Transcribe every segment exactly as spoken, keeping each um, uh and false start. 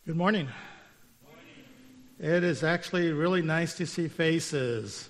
Good morning. Good morning. It is actually really nice to see faces.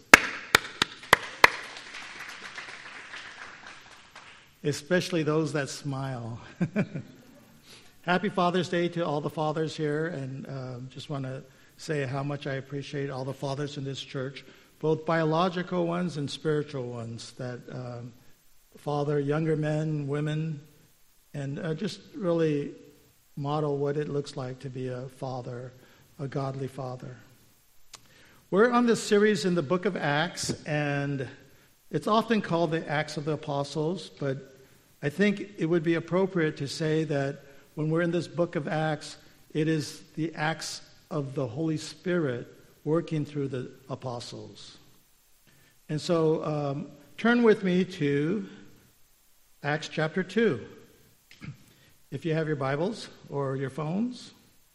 Especially those that smile. Happy Father's Day to all the fathers here, and um, just want to say how much I appreciate all the fathers in this church, both biological ones and spiritual ones, that um, father younger men, women, and uh, just really model what it looks like to be a father, a godly father. We're on this series in the book of Acts, and it's often called the Acts of the Apostles, but I think it would be appropriate to say that when we're in this book of Acts, it is the acts of the Holy Spirit working through the apostles. And so um, turn with me to Acts chapter two. If you have your Bibles or your phones.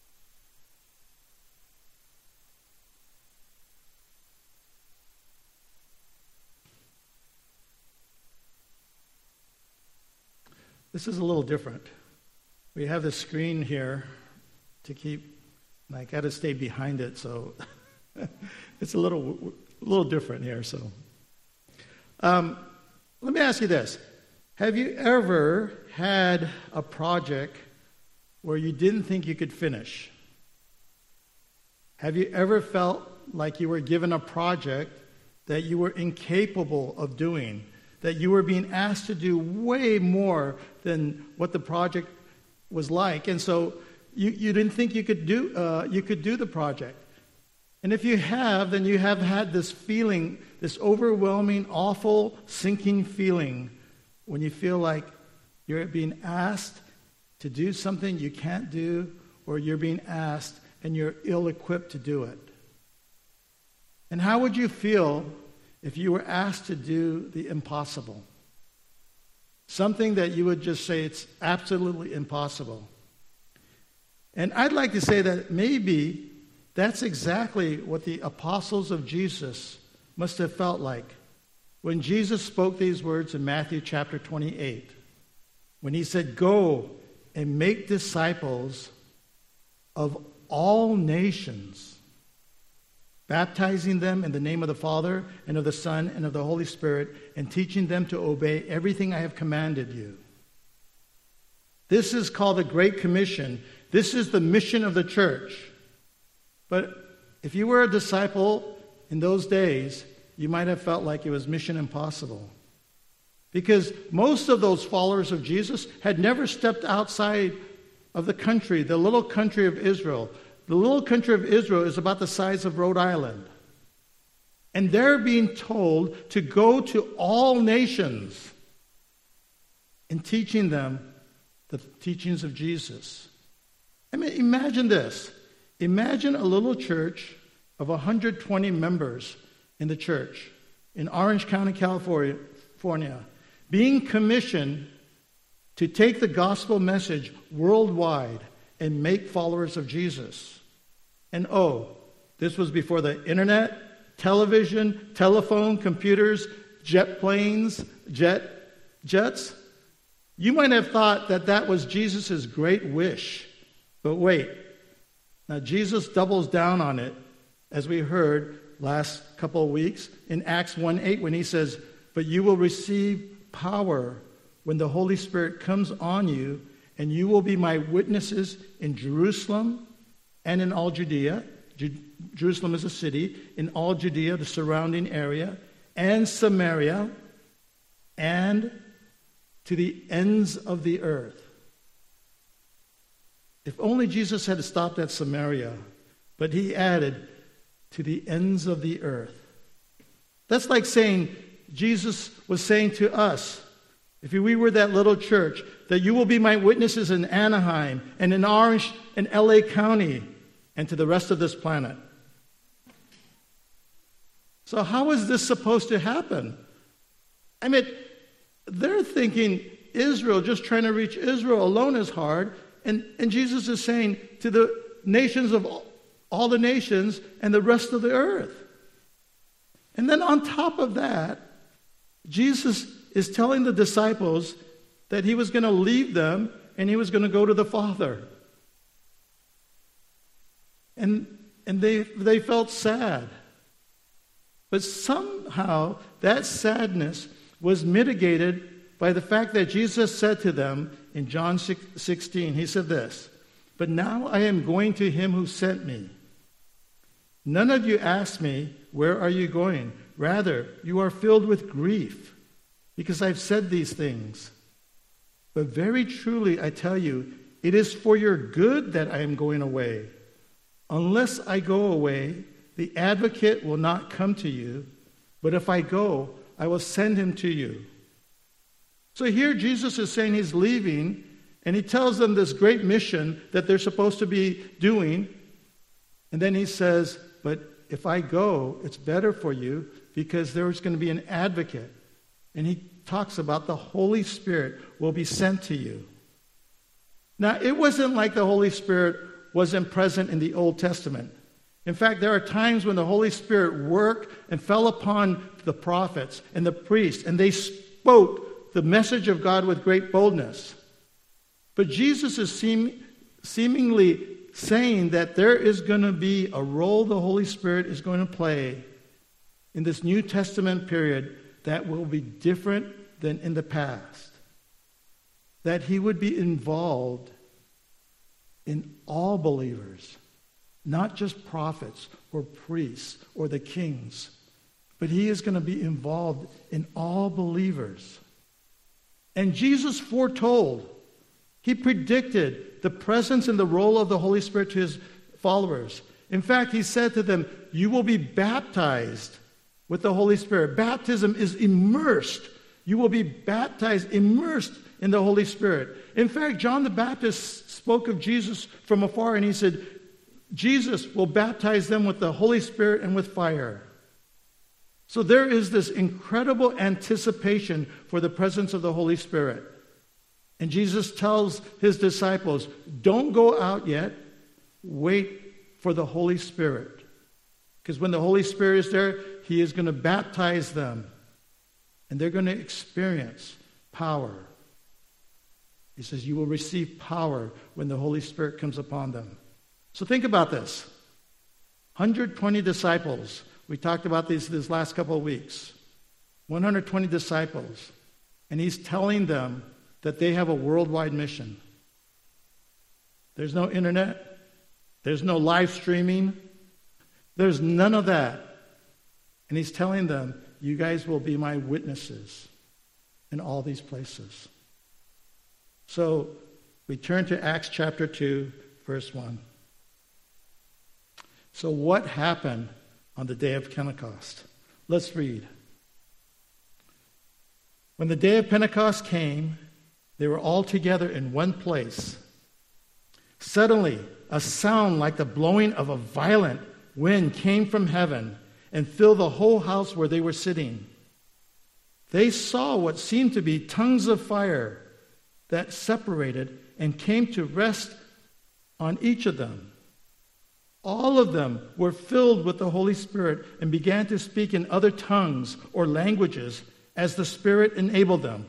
This is a little different. We have the screen here to keep, and I got to stay behind it, so it's a little, a little different here. So, um, let me ask you this. Have you ever had a project where you didn't think you could finish? Have you ever felt like you were given a project that you were incapable of doing, that you were being asked to do way more than what the project was like, and so you, you didn't think you could do uh, you could do the project? And if you have, then you have had this feeling, this overwhelming, awful, sinking feeling when you feel like you're being asked to do something you can't do, or you're being asked and you're ill-equipped to do it. And how would you feel if you were asked to do the impossible? Something that you would just say it's absolutely impossible. And I'd like to say that maybe that's exactly what the apostles of Jesus must have felt like when Jesus spoke these words in Matthew chapter twenty-eight, when he said, "Go and make disciples of all nations, baptizing them in the name of the Father and of the Son and of the Holy Spirit, and teaching them to obey everything I have commanded you." This is called the Great Commission. This is the mission of the church. But if you were a disciple in those days, you might have felt like it was mission impossible. Because most of those followers of Jesus had never stepped outside of the country, the little country of Israel. The little country of Israel is about the size of Rhode Island. And they're being told to go to all nations and teaching them the teachings of Jesus. I mean, imagine this. Imagine a little church of one hundred twenty members in the church in Orange County, California, being commissioned to take the gospel message worldwide and make followers of Jesus. And oh, this was before the internet, television, telephone, computers, jet planes, jet jets. You might have thought that that was Jesus' great wish. But wait, now Jesus doubles down on it, as we heard last couple of weeks in Acts one eight, when he says, "But you will receive power when the Holy Spirit comes on you, and you will be my witnesses in Jerusalem and in all Judea." Ju- Jerusalem is a city. "In all Judea, the surrounding area, and Samaria, and to the ends of the earth." If only Jesus had stopped at Samaria, but he added, "to the ends of the earth." That's like saying, Jesus was saying to us, if we were that little church, that you will be my witnesses in Anaheim and in Orange and L A County and to the rest of this planet. So how is this supposed to happen? I mean, they're thinking Israel, just trying to reach Israel alone is hard. And, and Jesus is saying to the nations of all, all the nations and the rest of the earth. And then on top of that, Jesus is telling the disciples that he was going to leave them and he was going to go to the Father. and, and they, they felt sad. But somehow that sadness was mitigated by the fact that Jesus said to them in John sixteen, he said this, "But now I am going to him who sent me. None of you ask me, 'Where are you going?' Rather, you are filled with grief because I've said these things. But very truly I tell you, it is for your good that I am going away. Unless I go away, the advocate will not come to you, but if I go, I will send him to you." So here Jesus is saying he's leaving, and he tells them this great mission that they're supposed to be doing. And then he says, but if I go, it's better for you because there's going to be an advocate. And he talks about the Holy Spirit will be sent to you. Now, it wasn't like the Holy Spirit wasn't present in the Old Testament. In fact, there are times when the Holy Spirit worked and fell upon the prophets and the priests, and they spoke the message of God with great boldness. But Jesus is seem, seemingly saying that there is going to be a role the Holy Spirit is going to play in this New Testament period that will be different than in the past. That he would be involved in all believers, not just prophets or priests or the kings, but he is going to be involved in all believers. And Jesus foretold, he predicted the presence and the role of the Holy Spirit to his followers. In fact, he said to them, you will be baptized with the Holy Spirit. Baptism is immersed. You will be baptized, immersed in the Holy Spirit. In fact, John the Baptist spoke of Jesus from afar, and he said, Jesus will baptize them with the Holy Spirit and with fire. So there is this incredible anticipation for the presence of the Holy Spirit. And Jesus tells his disciples, don't go out yet. Wait for the Holy Spirit. Because when the Holy Spirit is there, he is going to baptize them. And they're going to experience power. He says, you will receive power when the Holy Spirit comes upon them. So think about this. one hundred twenty disciples. We talked about these this last couple of weeks. one hundred twenty disciples. And he's telling them that they have a worldwide mission. There's no internet. There's no live streaming. There's none of that. And he's telling them, you guys will be my witnesses in all these places. So we turn to Acts chapter two, verse one. So what happened on the day of Pentecost? Let's read. When the day of Pentecost came, they were all together in one place. Suddenly, a sound like the blowing of a violent wind came from heaven and filled the whole house where they were sitting. They saw what seemed to be tongues of fire that separated and came to rest on each of them. All of them were filled with the Holy Spirit and began to speak in other tongues or languages as the Spirit enabled them.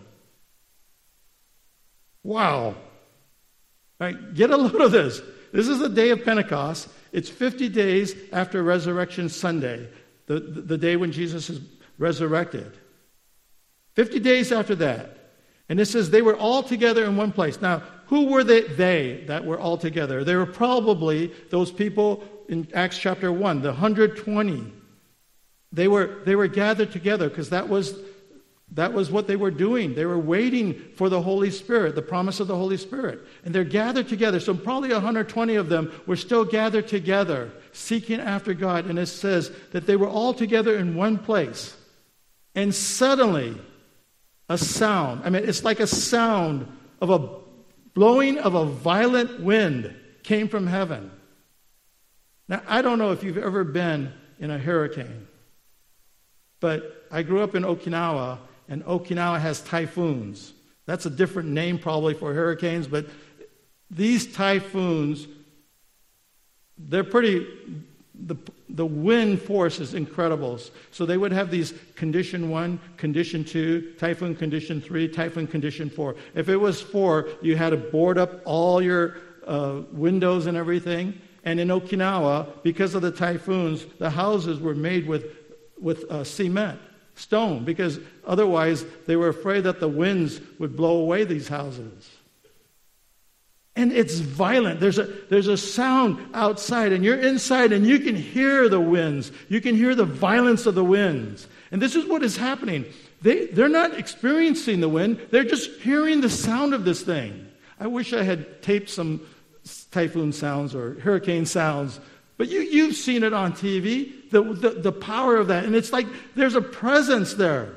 Wow. All right, get a load of this. This is the day of Pentecost. It's fifty days after Resurrection Sunday, the, the, the day when Jesus is resurrected. fifty days after that. And it says they were all together in one place. Now, who were they, they that were all together? They were probably those people in Acts chapter one, the one hundred twenty. They were, they were gathered together because that was, that was what they were doing. They were waiting for the Holy Spirit, the promise of the Holy Spirit. And they're gathered together. So probably one hundred twenty of them were still gathered together, seeking after God. And it says that they were all together in one place. And suddenly, a sound, I mean, it's like a sound of a blowing of a violent wind came from heaven. Now, I don't know if you've ever been in a hurricane, but I grew up in Okinawa, and Okinawa has typhoons. That's a different name probably for hurricanes, but these typhoons, they're pretty, the, the wind force is incredible. So they would have these condition one, condition two, typhoon condition three, typhoon condition four. If it was four, you had to board up all your uh, windows and everything. And in Okinawa, because of the typhoons, the houses were made with, with uh, cement, stone, because otherwise they were afraid that the winds would blow away these houses. And it's violent. There's a, there's a sound outside, and you're inside, and you can hear the winds. You can hear the violence of the winds. And this is what is happening. They, they're not experiencing the wind. They're just hearing the sound of this thing. I wish I had taped some typhoon sounds or hurricane sounds. But you, you've seen it on T V, the, the, the power of that. And it's like there's a presence there.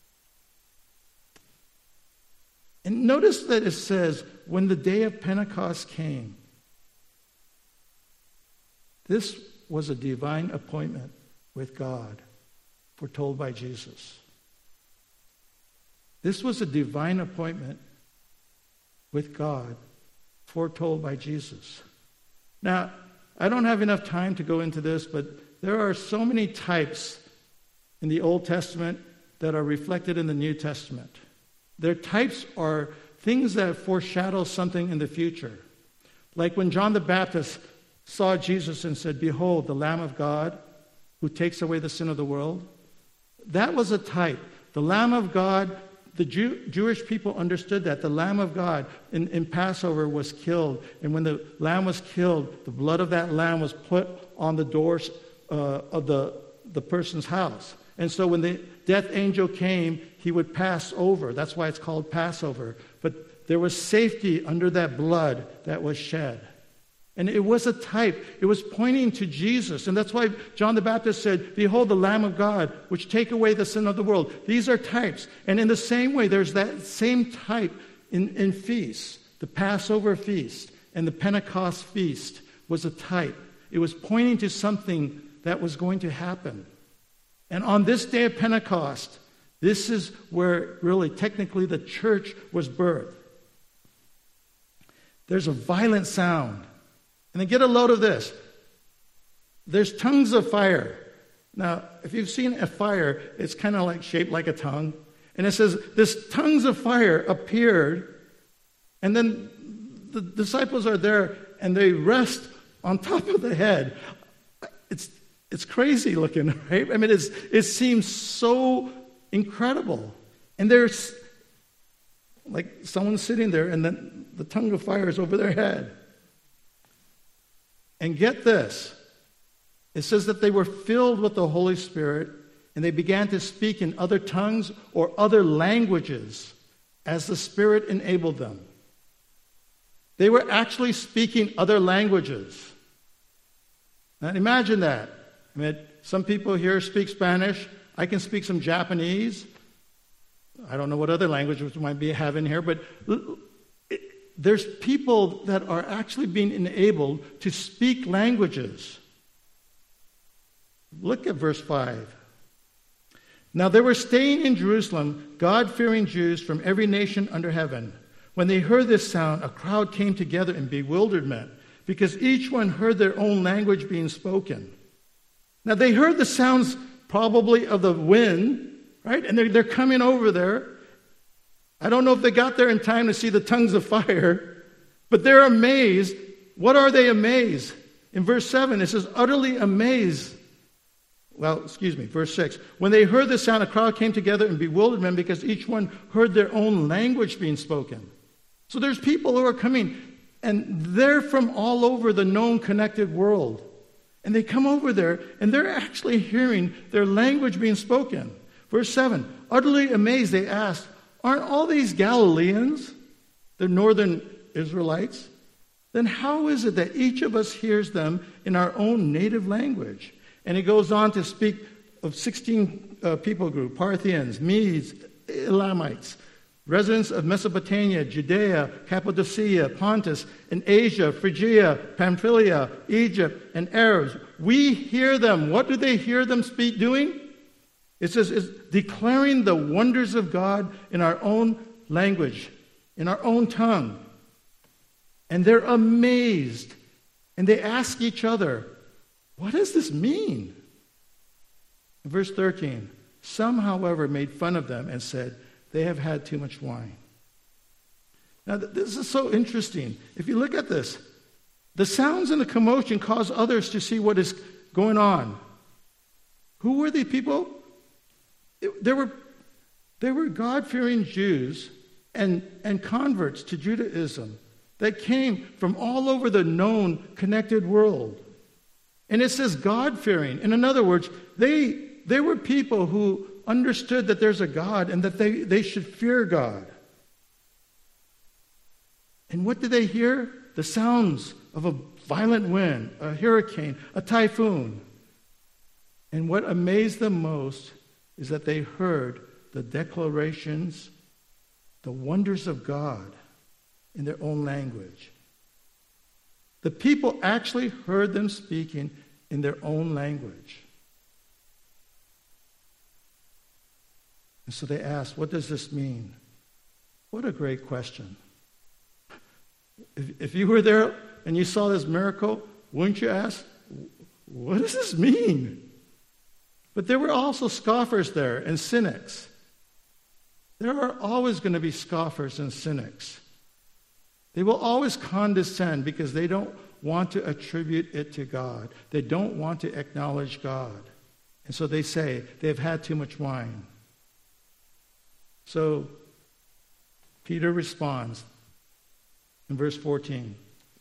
And notice that it says, when the day of Pentecost came, this was a divine appointment with God, foretold by Jesus. This was a divine appointment with God, foretold by Jesus. Now, I don't have enough time to go into this, but there are so many types in the Old Testament that are reflected in the New Testament. Their types are things that foreshadow something in the future. Like when John the Baptist saw Jesus and said, "Behold, the Lamb of God who takes away the sin of the world." That was a type. The Lamb of God, the Jew, Jewish people understood that. The Lamb of God in, in Passover was killed. And when the lamb was killed, the blood of that lamb was put on the doors uh, of the, the person's house. And so when the death angel came, he would pass over. That's why it's called Passover. But there was safety under that blood that was shed. And it was a type. It was pointing to Jesus. And that's why John the Baptist said, "Behold, the Lamb of God, which take away the sin of the world." These are types. And in the same way, there's that same type in, in feasts. The Passover feast and the Pentecost feast was a type. It was pointing to something that was going to happen. And on this day of Pentecost, this is where really technically the church was birthed. There's a violent sound. And then get a load of this. There's tongues of fire. Now, if you've seen a fire, it's kind of like shaped like a tongue. And it says, this tongues of fire appeared, and then the disciples are there, and they rest on top of the head. It's it's crazy looking, right? I mean, it's, it seems so incredible. And there's like someone sitting there, and then the tongue of fire is over their head. And get this, it says that they were filled with the Holy Spirit, and they began to speak in other tongues or other languages as the Spirit enabled them. They were actually speaking other languages. Now imagine that. I mean, some people here speak Spanish. I can speak some Japanese. I don't know what other languages we might be having here, but there's people that are actually being enabled to speak languages. Look at verse five. Now they were staying in Jerusalem, God-fearing Jews from every nation under heaven. When they heard this sound, a crowd came together in bewilderment, because each one heard their own language being spoken. Now they heard the sounds probably of the wind, right? And they're, they're coming over there. I don't know if they got there in time to see the tongues of fire, but they're amazed. What are they amazed? In verse seven, it says, utterly amazed. Well, excuse me, verse six. When they heard the sound, a crowd came together in bewilderment because each one heard their own language being spoken. So there's people who are coming, and they're from all over the known connected world. And they come over there, and they're actually hearing their language being spoken. Verse seven, utterly amazed, they asked, aren't all these Galileans, the northern Israelites? Then how is it that each of us hears them in our own native language? And it goes on to speak of sixteen uh, people group, Parthians, Medes, Elamites, residents of Mesopotamia, Judea, Cappadocia, Pontus, and Asia, Phrygia, Pamphylia, Egypt, and Arabs. We hear them. What do they hear them speak doing? It says, it's declaring the wonders of God in our own language, in our own tongue. And they're amazed. And they ask each other, what does this mean? In verse thirteen, some, however, made fun of them and said, they have had too much wine. Now, this is so interesting. If you look at this, The sounds and the commotion cause others to see what is going on. Who were the people? It, there were, there were God-fearing Jews and, and converts to Judaism that came from all over the known connected world. And it says God-fearing. And in other words, they, they were people who understood that there's a God and that they, they should fear God. And what did they hear? The sounds of a violent wind, a hurricane, a typhoon. And what amazed them most is that they heard the declarations, the wonders of God in their own language. The people actually heard them speaking in their own language. And so they asked, what does this mean? What a great question. If, if you were there and you saw this miracle, wouldn't you ask, what does this mean? But there were also scoffers there and cynics. There are always going to be scoffers and cynics. They will always condescend because they don't want to attribute it to God. They don't want to acknowledge God. And so they say they've had too much wine. So Peter responds in verse fourteen.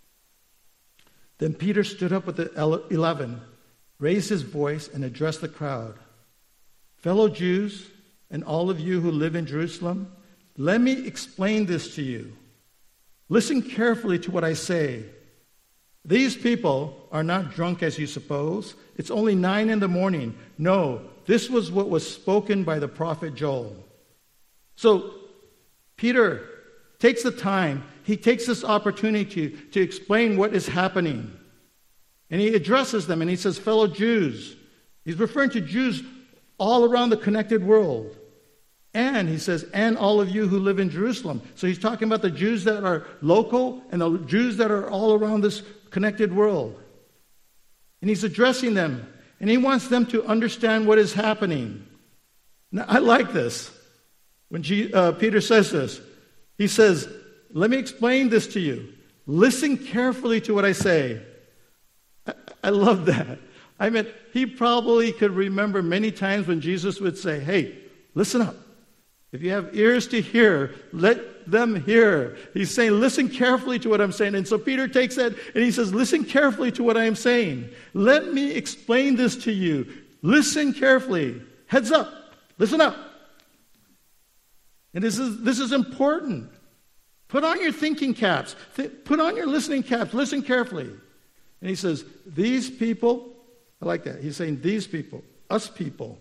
Then Peter stood up with the eleven, raised his voice, and addressed the crowd. Fellow Jews, and all of you who live in Jerusalem, let me explain this to you. Listen carefully to what I say. These people are not drunk as you suppose. It's only nine in the morning. No, this was what was spoken by the prophet Joel. So Peter takes the time, he takes this opportunity to, to explain what is happening. And he addresses them and he says, fellow Jews. He's referring to Jews all around the connected world. And he says, and all of you who live in Jerusalem. So he's talking about the Jews that are local and the Jews that are all around this connected world. And he's addressing them. And he wants them to understand what is happening. Now, I like this. When G, uh, Peter says this, he says, let me explain this to you. Listen carefully to what I say. I, I love that. I mean, he probably could remember many times when Jesus would say, hey, listen up. If you have ears to hear, let them hear. He's saying, listen carefully to what I'm saying. And so Peter takes that and he says, listen carefully to what I am saying. Let me explain this to you. Listen carefully. Heads up. Listen up. And this is, this is important. Put on your thinking caps. Th- put on your listening caps. Listen carefully. And he says, these people, I like that. He's saying these people, us people,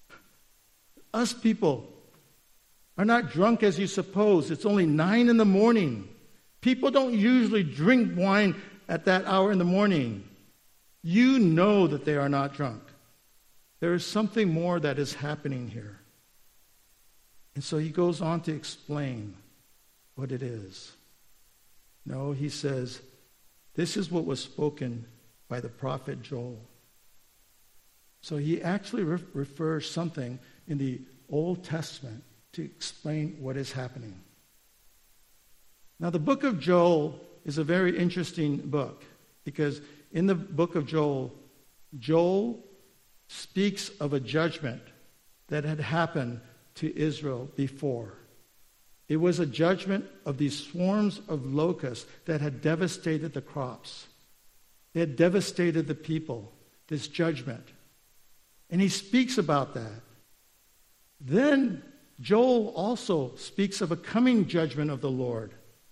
us people are not drunk as you suppose. It's only nine in the morning. People don't usually drink wine at that hour in the morning. You know that they are not drunk. There is something more that is happening here. And so he goes on to explain what it is. No, he says, this is what was spoken by the prophet Joel. So he actually re- refers something in the Old Testament to explain what is happening. Now, the book of Joel is a very interesting book because in the book of Joel, Joel speaks of a judgment that had happened to Israel before. It was a judgment of these swarms of locusts that had devastated the crops. They had devastated the people, this judgment. And he speaks about that. Then Joel also speaks of a coming judgment of the Lord.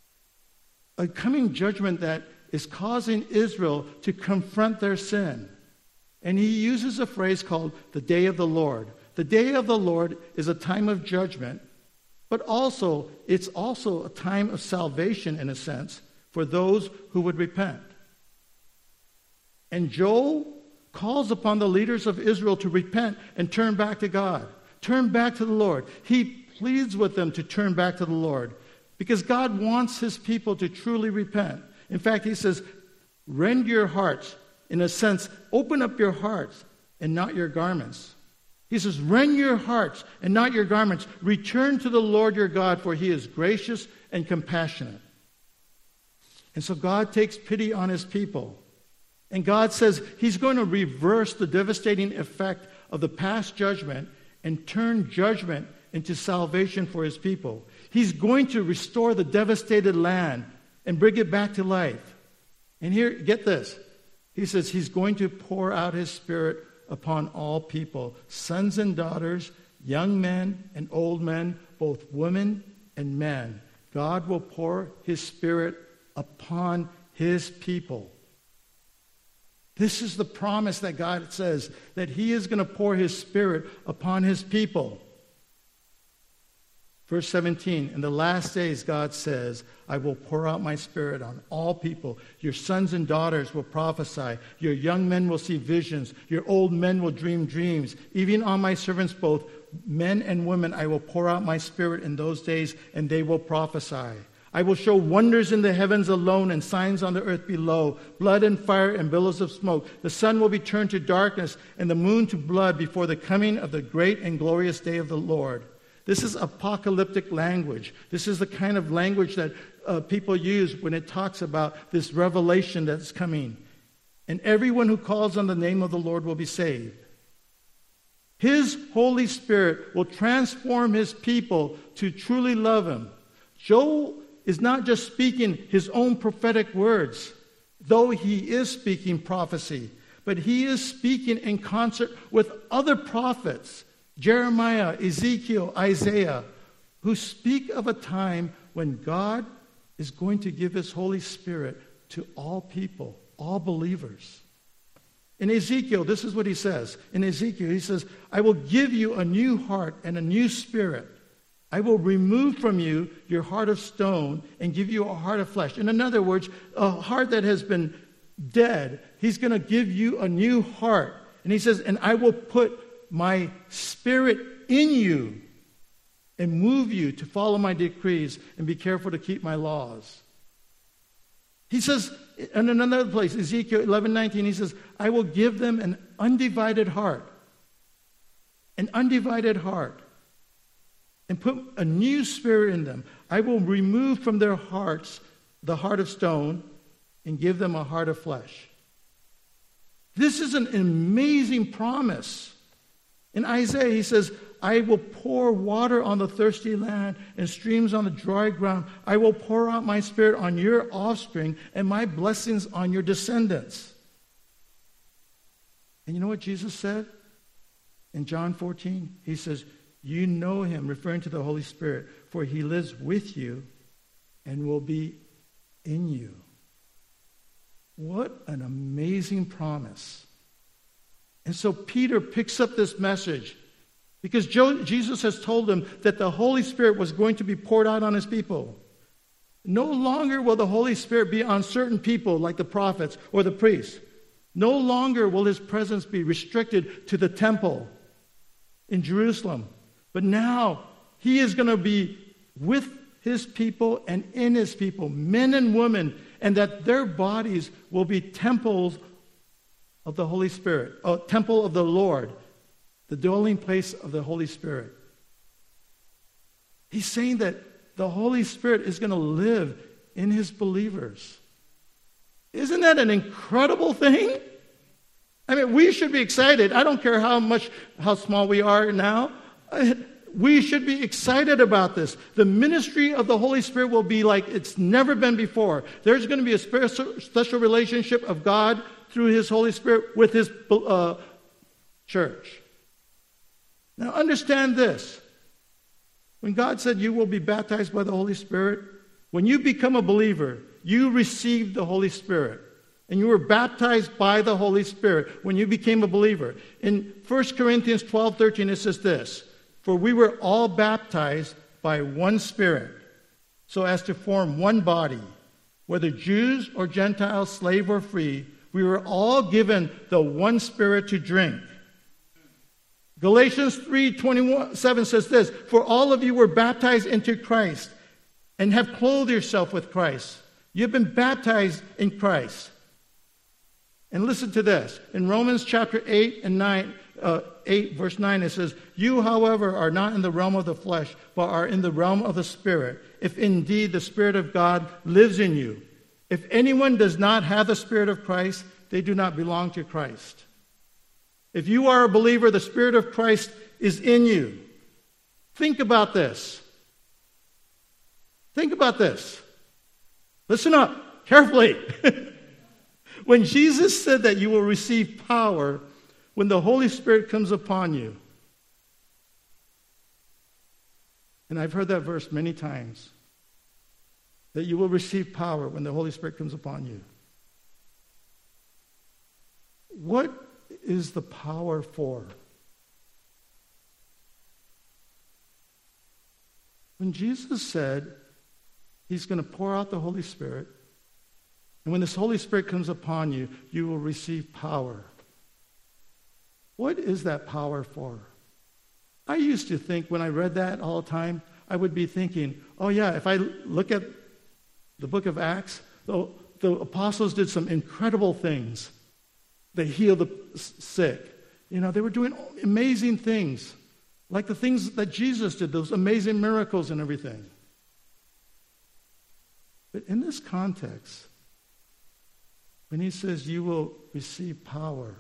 A coming judgment that is causing Israel to confront their sin. And he uses a phrase called the day of the Lord. The day of the Lord is a time of judgment, but also it's also a time of salvation in a sense for those who would repent. And Joel calls upon the leaders of Israel to repent and turn back to God. Turn back to the Lord. He pleads with them to turn back to the Lord because God wants his people to truly repent. In fact, he says, rend your hearts. In a sense, open up your hearts and not your garments. He says, rend your hearts and not your garments. Return to the Lord your God, for he is gracious and compassionate. And so God takes pity on his people. And God says he's going to reverse the devastating effect of the past judgment and turn judgment into salvation for his people. He's going to restore the devastated land and bring it back to life. And here, get this. He says he's going to pour out his Spirit upon all people, sons and daughters, young men and old men, both women and men. God will pour his Spirit upon his people. This is the promise that God says, that he is going to pour his Spirit upon his people. Verse seventeen, in the last days, God says, I will pour out my Spirit on all people. Your sons and daughters will prophesy. Your young men will see visions. Your old men will dream dreams. Even on my servants, both men and women, I will pour out my Spirit in those days, and they will prophesy. I will show wonders in the heavens alone and signs on the earth below, blood and fire and billows of smoke. The sun will be turned to darkness and the moon to blood before the coming of the great and glorious day of the Lord. This is apocalyptic language. This is the kind of language that uh, people use when it talks about this revelation that's coming. And everyone who calls on the name of the Lord will be saved. His Holy Spirit will transform his people to truly love him. Joel is not just speaking his own prophetic words, though he is speaking prophecy, but he is speaking in concert with other prophets, Jeremiah, Ezekiel, Isaiah, who speak of a time when God is going to give his Holy Spirit to all people, all believers. In Ezekiel, this is what he says. In Ezekiel, he says, I will give you a new heart and a new spirit. I will remove from you your heart of stone and give you a heart of flesh. In other words, a heart that has been dead, he's going to give you a new heart. And he says, and I will put my Spirit in you and move you to follow my decrees and be careful to keep my laws. He says, in another place, Ezekiel eleven nineteen, he says, I will give them an undivided heart. An undivided heart. And put a new spirit in them. I will remove from their hearts the heart of stone and give them a heart of flesh. This is an amazing promise. In Isaiah, he says, I will pour water on the thirsty land and streams on the dry ground. I will pour out my Spirit on your offspring and my blessings on your descendants. And you know what Jesus said? In John fourteen, he says, you know him, referring to the Holy Spirit, for he lives with you and will be in you. What an amazing promise. And so Peter picks up this message because Jesus has told him that the Holy Spirit was going to be poured out on his people. No longer will the Holy Spirit be on certain people like the prophets or the priests. No longer will his presence be restricted to the temple in Jerusalem. But now he is going to be with his people and in his people, men and women, and that their bodies will be temples of the Holy Spirit, a temple of the Lord, the dwelling place of the Holy Spirit. He's saying that the Holy Spirit is going to live in his believers. Isn't that an incredible thing? I mean, we should be excited. I don't care how much, how small we are now. We should be excited about this. The ministry of the Holy Spirit will be like it's never been before. There's going to be a special, special relationship of God through his Holy Spirit with his uh, church. Now understand this. When God said you will be baptized by the Holy Spirit, when you become a believer, you received the Holy Spirit. And you were baptized by the Holy Spirit when you became a believer. In First Corinthians twelve thirteen, it says this, for we were all baptized by one Spirit, so as to form one body, whether Jews or Gentiles, slave or free, we were all given the one Spirit to drink. Galatians three twenty-seven says this, for all of you were baptized into Christ and have clothed yourself with Christ. You've been baptized in Christ. And listen to this. In Romans chapter eight and nine, uh, eight verse nine, it says, you, however, are not in the realm of the flesh, but are in the realm of the Spirit, if indeed the Spirit of God lives in you. If anyone does not have the Spirit of Christ, they do not belong to Christ. If you are a believer, the Spirit of Christ is in you. Think about this. Think about this. Listen up carefully. When Jesus said that you will receive power when the Holy Spirit comes upon you, and I've heard that verse many times, that you will receive power when the Holy Spirit comes upon you. What is the power for? When Jesus said he's going to pour out the Holy Spirit, and when this Holy Spirit comes upon you, you will receive power. What is that power for? I used to think when I read that all the time, I would be thinking, oh yeah, if I look at the book of Acts, the, the apostles did some incredible things. They healed the sick. You know, they were doing amazing things, like the things that Jesus did, those amazing miracles and everything. But in this context, when he says you will receive power,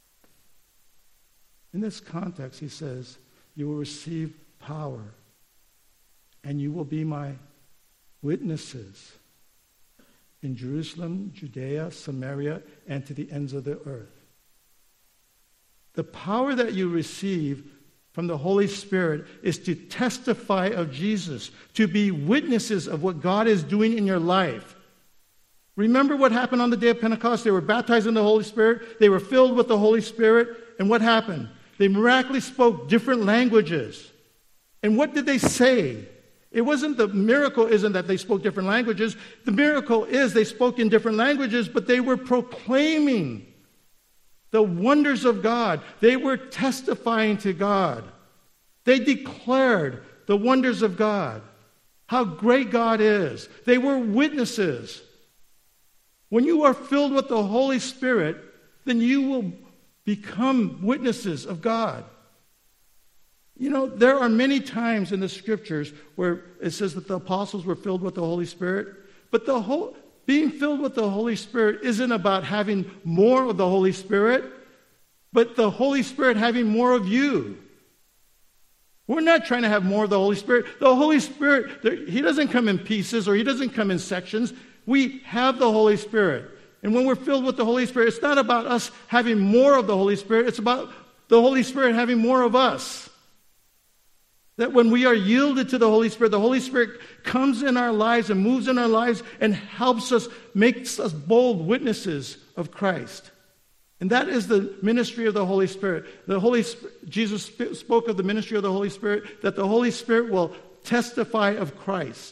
in this context he says you will receive power and you will be my witnesses in Jerusalem, Judea, Samaria, and to the ends of the earth. The power that you receive from the Holy Spirit is to testify of Jesus, to be witnesses of what God is doing in your life. Remember what happened on the day of Pentecost? They were baptized in the Holy Spirit. They were filled with the Holy Spirit. And what happened? They miraculously spoke different languages. And what did they say? It wasn't the miracle isn't that they spoke different languages. The miracle is they spoke in different languages, but they were proclaiming the wonders of God. They were testifying to God. They declared the wonders of God, how great God is. They were witnesses. When you are filled with the Holy Spirit, then you will become witnesses of God. You know, there are many times in the scriptures where it says that the apostles were filled with the Holy Spirit, but the whole being filled with the Holy Spirit isn't about having more of the Holy Spirit, but the Holy Spirit having more of you. We're not trying to have more of the Holy Spirit. The Holy Spirit, he doesn't come in pieces or he doesn't come in sections. We have the Holy Spirit. And when we're filled with the Holy Spirit, it's not about us having more of the Holy Spirit. It's about the Holy Spirit having more of us. That when we are yielded to the Holy Spirit, the Holy Spirit comes in our lives and moves in our lives and helps us, makes us bold witnesses of Christ. And that is the ministry of the Holy Spirit. The Holy Jesus spoke of the ministry of the Holy Spirit, that the Holy Spirit will testify of Christ.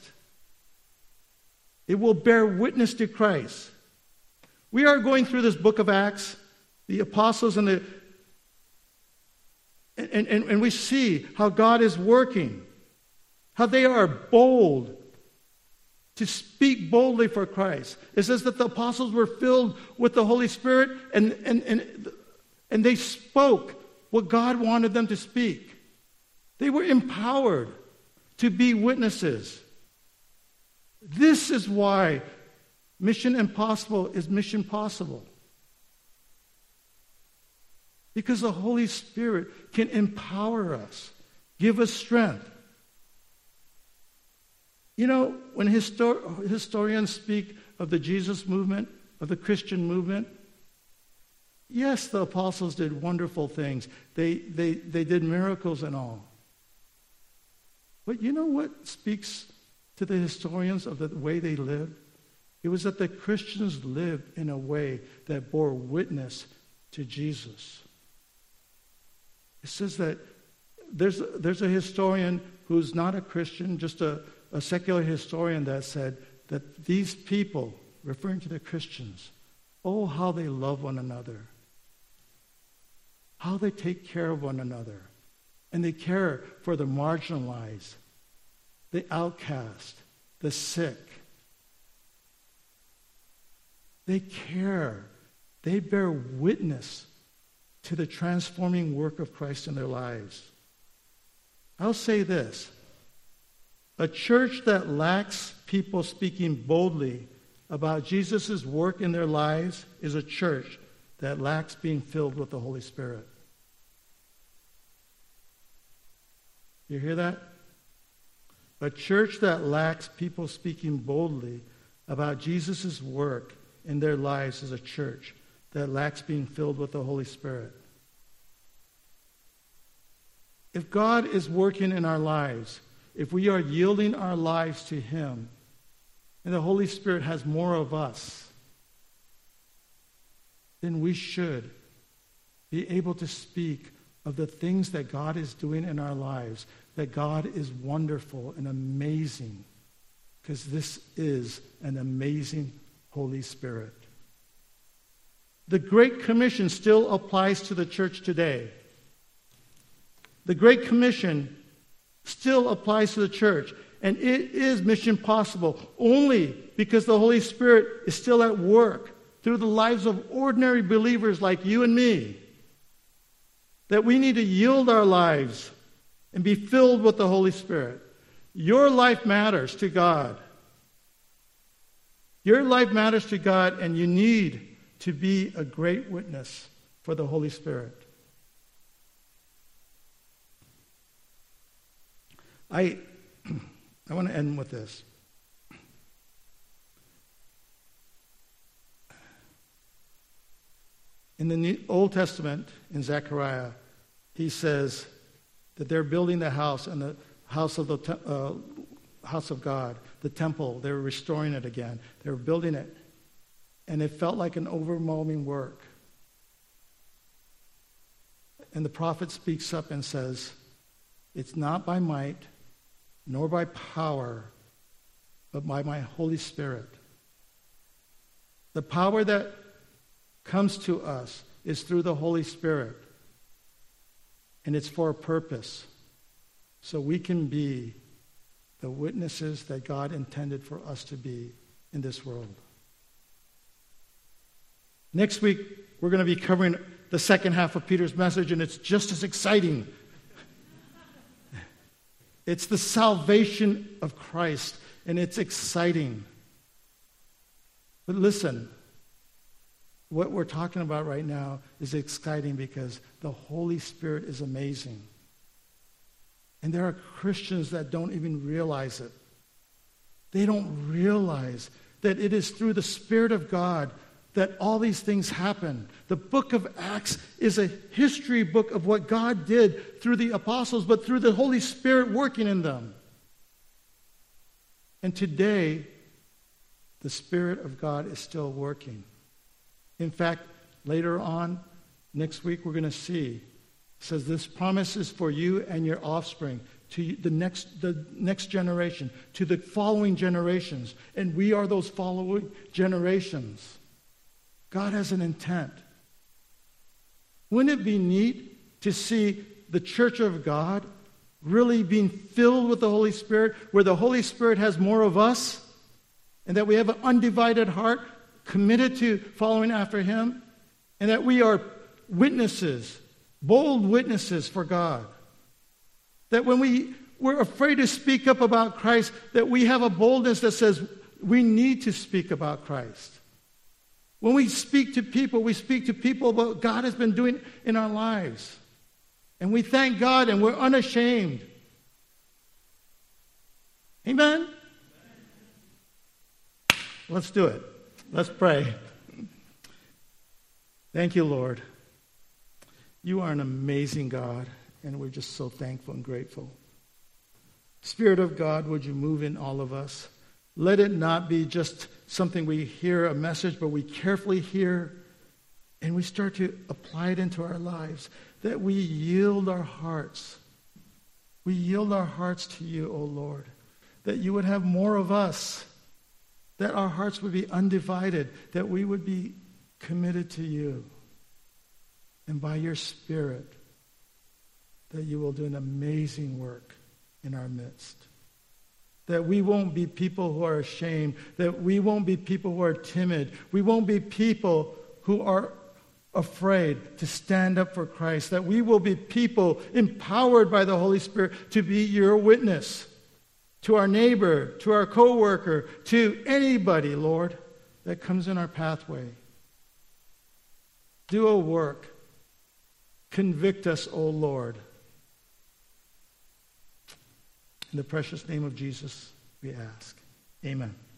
It will bear witness to Christ. We are going through this book of Acts, the apostles and the And, and, and we see how God is working, how they are bold to speak boldly for Christ. It says that the apostles were filled with the Holy Spirit and, and, and, and they spoke what God wanted them to speak. They were empowered to be witnesses. This is why Mission Impossible is Mission Possible. Because the Holy Spirit can empower us, give us strength. You know, when histor- historians speak of the Jesus movement, of the Christian movement, yes, the apostles did wonderful things. They, they, they did miracles and all. But you know what speaks to the historians of the way they lived? It was that the Christians lived in a way that bore witness to Jesus. It says that there's, there's a historian who's not a Christian, just a, a secular historian, that said that these people, referring to the Christians, oh, how they love one another. How they take care of one another. And they care for the marginalized, the outcast, the sick. They care. They bear witness to the transforming work of Christ in their lives. I'll say this. A church that lacks people speaking boldly about Jesus' work in their lives is a church that lacks being filled with the Holy Spirit. You hear that? A church that lacks people speaking boldly about Jesus' work in their lives is a church that lacks being filled with the Holy Spirit. If God is working in our lives, if we are yielding our lives to Him, and the Holy Spirit has more of us, then we should be able to speak of the things that God is doing in our lives, that God is wonderful and amazing, because this is an amazing Holy Spirit. The Great Commission still applies to the church today. The Great Commission still applies to the church. And it is mission possible only because the Holy Spirit is still at work through the lives of ordinary believers like you and me. That we need to yield our lives and be filled with the Holy Spirit. Your life matters to God. Your life matters to God, and you need to be a great witness for the Holy Spirit. I... I want to end with this. In the New, Old Testament, in Zechariah, he says that they're building the house, and the house of the te- uh, house of God, the temple. They were restoring it again. They were building it, and it felt like an overwhelming work. And the prophet speaks up and says, "It's not by might, nor by power, but by my Holy Spirit." The power that comes to us is through the Holy Spirit. And it's for a purpose. So we can be the witnesses that God intended for us to be in this world. Next week, we're going to be covering the second half of Peter's message, and it's just as exciting. It's the salvation of Christ, and it's exciting. But listen, what we're talking about right now is exciting because the Holy Spirit is amazing. And there are Christians that don't even realize it. They don't realize that it is through the Spirit of God that all these things happen. The book of Acts is a history book of what God did through the apostles, but through the Holy Spirit working in them. And today, the Spirit of God is still working. In fact, later on, next week, we're going to see, it says this promise is for you and your offspring, to the next, the next generation, to the following generations. And we are those following generations. God has an intent. Wouldn't it be neat to see the church of God really being filled with the Holy Spirit, where the Holy Spirit has more of us, and that we have an undivided heart committed to following after Him, and that we are witnesses, bold witnesses for God. That when we, we're afraid to speak up about Christ, that we have a boldness that says we need to speak about Christ. When we speak to people, we speak to people about what God has been doing in our lives. And we thank God, and we're unashamed. Amen? Let's do it. Let's pray. Thank you, Lord. You are an amazing God, and we're just so thankful and grateful. Spirit of God, would you move in all of us? Let it not be just something we hear a message, but we carefully hear and we start to apply it into our lives. That we yield our hearts. We yield our hearts to you, O Lord. That you would have more of us. That our hearts would be undivided. That we would be committed to you. And by your Spirit, that you will do an amazing work in our midst. That we won't be people who are ashamed. That we won't be people who are timid. We won't be people who are afraid to stand up for Christ. That we will be people empowered by the Holy Spirit to be your witness to our neighbor, to our coworker, to anybody, Lord. that comes in our pathway. Do a work. Convict us, O Lord. In the precious name of Jesus, we ask. Amen.